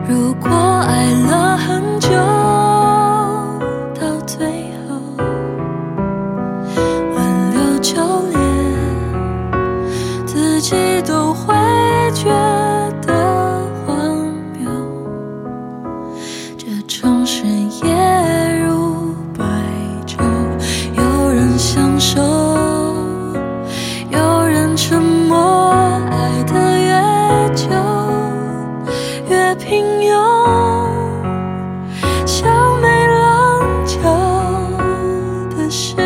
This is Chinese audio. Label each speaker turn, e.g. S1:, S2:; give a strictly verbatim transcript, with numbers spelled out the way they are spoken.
S1: 如果爱了很久，到最后轮流就连自己都会觉得荒谬。这城市夜如白昼，有人享受，有人沉默，爱得越久越平庸，像没棱角的事